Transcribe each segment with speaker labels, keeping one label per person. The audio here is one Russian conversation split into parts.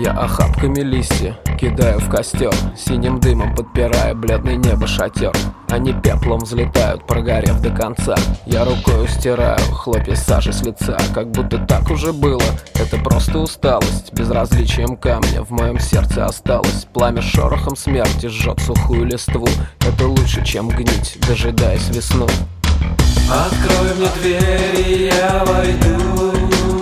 Speaker 1: Я охапками листья кидаю в костер, синим дымом подпирая бледное небо шатер. Они пеплом взлетают, прогорев до конца. Я рукою стираю хлопья сажи с лица. Как будто так уже было, это просто усталость. Безразличием камня в моем сердце осталось. Пламя шорохом смерти жжет сухую листву. Это лучше, чем гнить, дожидаясь весну.
Speaker 2: Открой мне дверь, и я войду,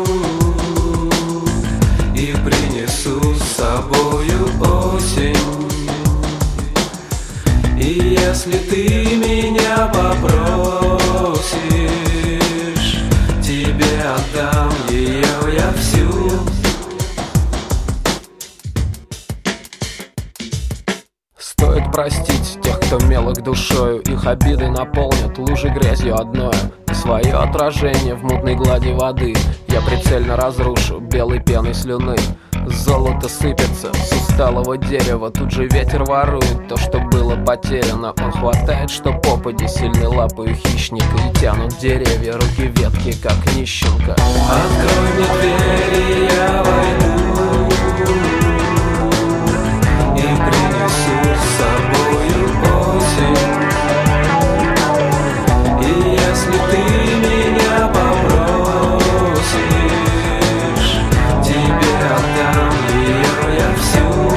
Speaker 2: и принесу с собою осень. И если ты меня попросишь, тебе отдам ее я всю.
Speaker 1: Стоит простить тех, кто мелок душою. Их обиды наполнят лужей грязью одною. И свое отражение в мутной глади воды я прицельно разрушу белой пеной слюны. Золото сыпется с усталого дерева. Тут же ветер ворует то, что было потеряно. Он хватает, что попади, сильной лапою хищника. И тянут деревья, руки ветки, как нищенка.
Speaker 2: Открой мне дверь, и я войду, и принесу с собою осень. И если ты меня попросишь, тебе отдам ее я всю.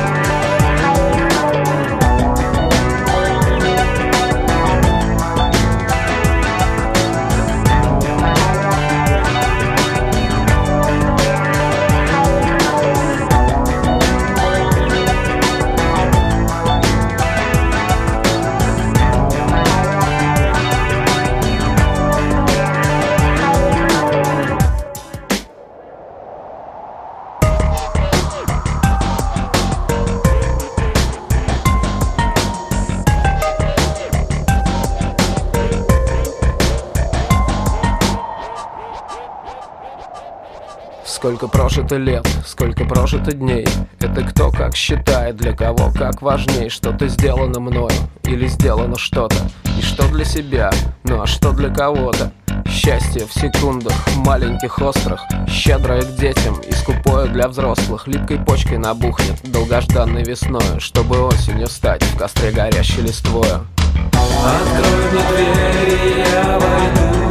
Speaker 1: Сколько прожито лет, сколько прожито дней. Это кто как считает, для кого как важней. Что-то сделано мною или сделано что-то. И что для себя, ну а что для кого-то. Счастье в секундах, маленьких острых, щедрое к детям и скупое для взрослых. Липкой почкой набухнет долгожданной весною, чтобы осенью стать в костре горящей листвою.
Speaker 2: Открой мне дверь, и я войду,